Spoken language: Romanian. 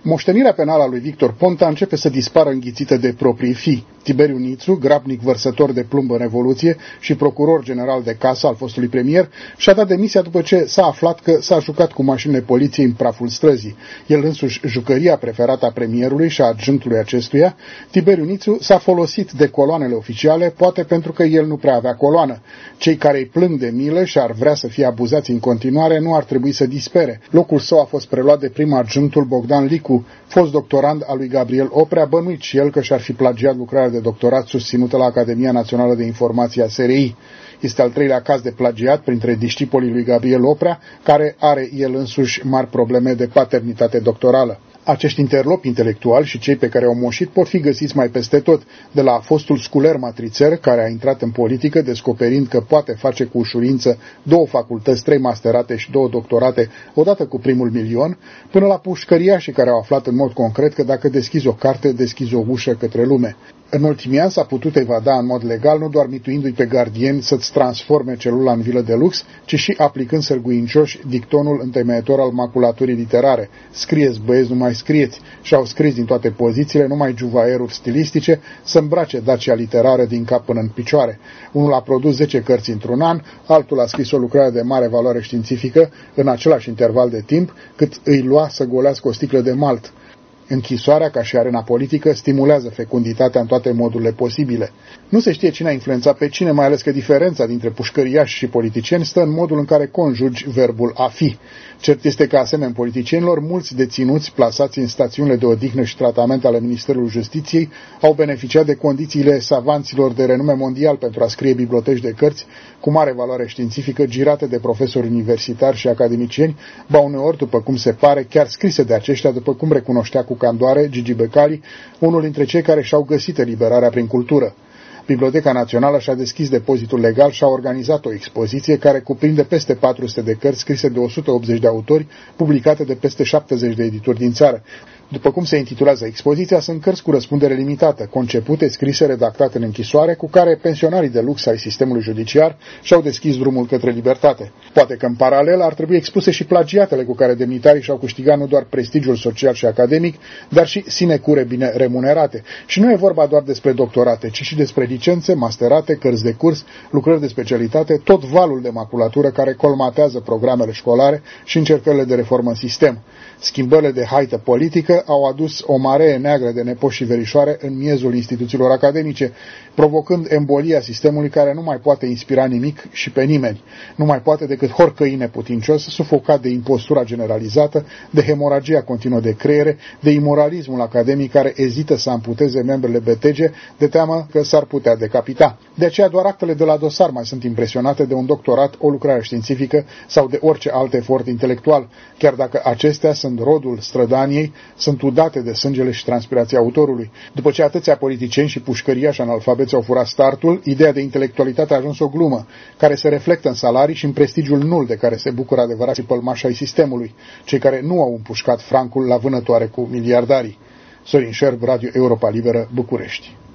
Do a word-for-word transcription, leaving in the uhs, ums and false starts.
Moștenirea penală a lui Victor Ponta începe să dispară înghițită de proprii fii. Tiberiu Nițu, grabnic vărsător de plumb în Revoluție și procuror general de casă al fostului premier, și-a dat demisia după ce s-a aflat că s-a jucat cu mașinile poliției în praful străzii. El însuși, jucăria preferată a premierului și a adjunctului acestuia, Tiberiu Nițu s-a folosit de coloanele oficiale, poate pentru că el nu prea avea coloană. Cei care îi plâng de milă și ar vrea să fie abuzați în continuare nu ar trebui să dispere. Locul său a fost preluat de prim adjunctul Bogdan Licu, fost doctorand al lui Gabriel Oprea, bănuit și el că și-ar fi plagiat lucrarea de doctorat susținută la Academia Națională de Informație a S R I. Este al treilea caz de plagiat printre discipolii lui Gabriel Oprea, care are el însuși mari probleme de paternitate doctorală. Acești interlopi intelectuali și cei pe care au moșit pot fi găsiți mai peste tot, de la fostul sculer matrițer care a intrat în politică descoperind că poate face cu ușurință două facultăți, trei masterate și două doctorate odată cu primul milion, până la pușcăriașii care au aflat în mod concret că dacă deschizi o carte, deschizi o ușă către lume. În ultimii ani s-a putut evada în mod legal, nu doar mituindu-i pe gardieni să-ți transforme celula în vilă de lux, ci și aplicând sârguincioși dictonul întemeietor al maculaturii literare. Scrieți, băieți, nu mai scrieți. Și-au scris din toate pozițiile numai juvaieruri stilistice să îmbrace Dacia literară din cap până în picioare. Unul a produs zece cărți într-un an, altul a scris o lucrare de mare valoare științifică în același interval de timp cât îi lua să golească o sticlă de malt. Închisoarea, ca și arena politică, stimulează fecunditatea în toate modurile posibile. Nu se știe cine a influențat pe cine, mai ales că diferența dintre pușcăriași și politicieni stă în modul în care conjugi verbul a fi. Cert este că, asemenea politicienilor, mulți deținuți plasați în stațiunile de odihnă și tratament ale Ministerului Justiției au beneficiat de condițiile savanților de renume mondial pentru a scrie biblioteci de cărți cu mare valoare științifică, girate de profesori universitari și academicieni, ba uneori, după cum se pare, chiar scrise de aceștia, după cum recunoștea cu candoare Gigi Becali, unul dintre cei care și-au găsit eliberarea prin cultură. Biblioteca Națională și-a deschis depozitul legal și a organizat o expoziție care cuprinde peste patru sute de cărți scrise de o sută optzeci de autori, publicate de peste șaptezeci de edituri din țară. După cum se intitulează expoziția, sunt cărți cu răspundere limitată, concepute, scrise, redactate în închisoare, cu care pensionarii de lux ai sistemului judiciar și-au deschis drumul către libertate. Poate că în paralel ar trebui expuse și plagiatele cu care demnitarii și-au câștigat nu doar prestigiul social și academic, dar și sinecure bine remunerate. Și nu e vorba doar despre doctorate, ci și despre licențe, masterate, cărți de curs, lucrări de specialitate, tot valul de maculatură care colmatează programele școlare și încercările de reformă în sistem. Schimbările de haită politică au adus o maree neagră de nepoși și verișoare în miezul instituțiilor academice, provocând embolia sistemului care nu mai poate inspira nimic și pe nimeni. Nu mai poate decât horcăi neputincios, sufocat de impostura generalizată, de hemoragia continuă de creiere, de imoralismul academic care ezită să amputeze membrele betege de teamă că s-ar putea decapita. De aceea doar actele de la dosar mai sunt impresionate de un doctorat, o lucrare științifică sau de orice alt efort intelectual, chiar dacă acestea sunt rodul strădaniei, sunt udate de sângele și transpirația autorului. După ce atâția politicieni și pușcăriași analfabeți au furat startul, ideea de intelectualitate a ajuns o glumă, care se reflectă în salarii și în prestigiul nul de care se bucură adevărații pălmași ai sistemului, cei care nu au împușcat francul la vânătoare cu miliardarii. Sorin Șerb, Radio Europa Liberă, București.